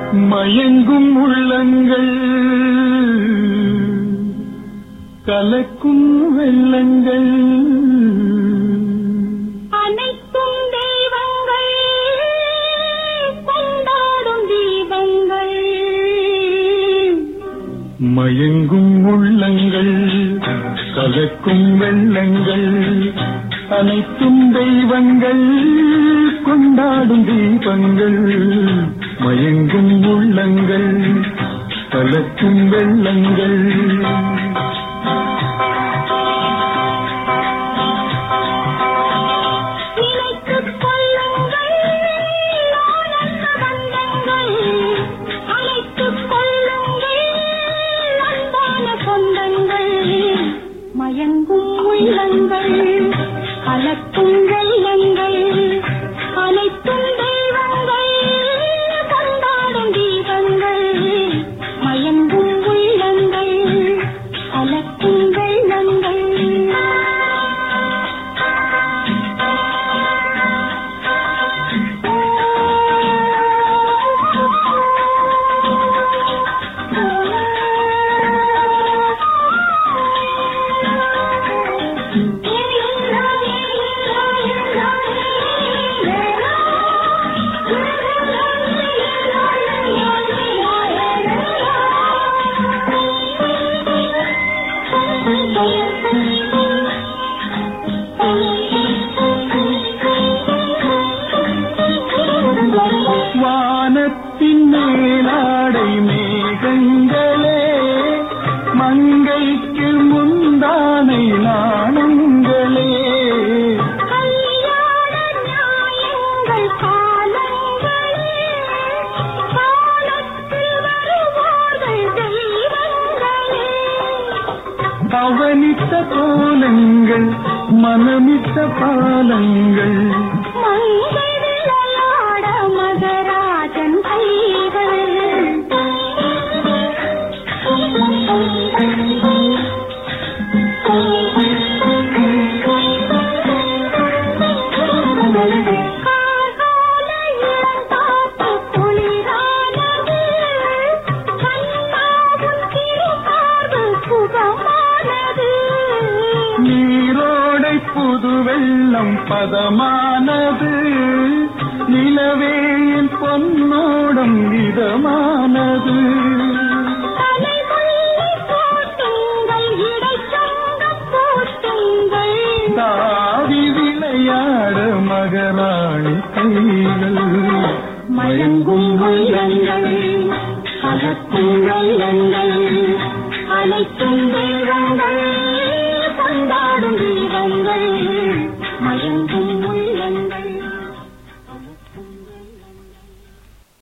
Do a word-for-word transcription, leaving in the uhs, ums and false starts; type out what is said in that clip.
மயங்கும் உள்ளங்கள் கலக்கும் வெள்ளங்கள் அனைத்தும் தெய்வங்கள் கொண்டாடும் தீபங்கள். மயங்கும் உள்ளங்கள் கலக்கும் வெள்ளங்கள் அனைத்தும் தெய்வங்கள் கொண்டாடும் தீபங்கள். மயங்கும் உள்ளங்கள் கலக்கும் வெள்ளங்கள். மயங்கும் உள்ளங்கள் கலக்கும் வெள்ளங்கள் அனைத்தும் தெய்வங்கள் கொண்டாடும் தீபங்கள். மயங்கும் உள்ளங்கள் கலக்கும் வெள்ளங்கள். வானத்தின் மேலாடை மேகங்களே மங்கைக்கு முந்தானை நாணங்களே. கல்யாண நியாயங்கள் காலங்களே காலத்தில் வருவார்கள் தெய்வங்களே. அவனித்த கோலங்கள் மனமிட்ட பாலங்கள். மங்கை விளையாட மகராஜன் கைகள். கார்கால இளங்காற்று குளிரானது. கண்ணாவும் திருமார்பு சுகமானது. நீரோடை புது வெள்ளம் பதமானது. நிலவேயின் பொன்னோடம் இதமானது. தலைமுல்லை போட்டுங்கள் இடைச்சங்கம் போட்டுங்கள். தாவி விளையாட மகராணி கைகள். மயங்கும் உள்ளங்கள் கலக்கும் வெள்ளங்கள் அனைத்தும் தெய்வங்கள்.